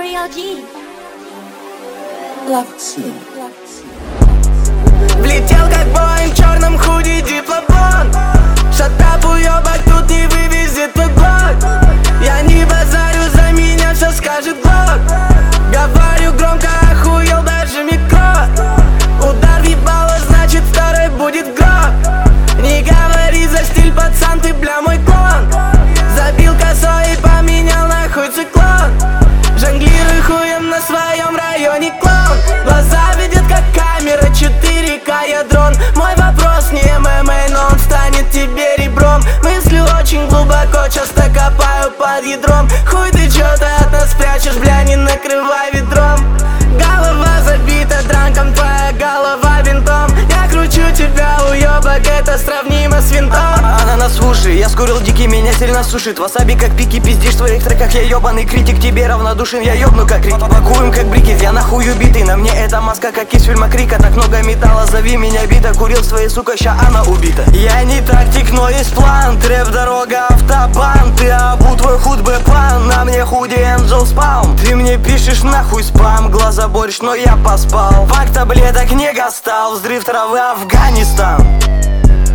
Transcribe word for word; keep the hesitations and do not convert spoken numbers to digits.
Влетел как Боинг в черном худи дипломат. Шатап уебок тут не вывезет твой блок. Я не базарю, за меня все скажет блок. Говорю громко, охуел даже микро. Удар в ебало, значит второй будет гроб. Не говори за стиль, пацан, ты бля мой клон. Забил косой и поменял нахуй циклон. Жонглируй хуем на своем районе, клоун. Глаза видят как камера, четыре ка я дрон. Мой вопрос не эм эм а, но он станет тебе ребром. Мысли очень глубоко, часто копаю под ядром. Хуй ты чё-то от нас прячешь, бля, не накрывай ведром. Голова забита дранком, твоя голова винтом. Я кручу тебя, уёбок, это сравнимо с винтом. Она нас уши, я скурил дикий, меня сильно сушит. Васаби как пики, пиздишь в твоих треках. Я ёбаный критик, тебе равнодушен, я ёбну как крик. Пакуем как брикет, я нахуй убитый. На мне эта маска как из фильма Крика. Так много металла, зови меня бита. Курил с твоей сука, ща она убита. Я не тактик, но есть план. Трэп, дорога, автобан. Ты обу твой худ бэпан. На мне худи Angel Spawn. Ты мне пишешь нахуй спам. Глаза борщ, но я поспал. Фак таблеток не гастал. Взрыв травы Афганистан.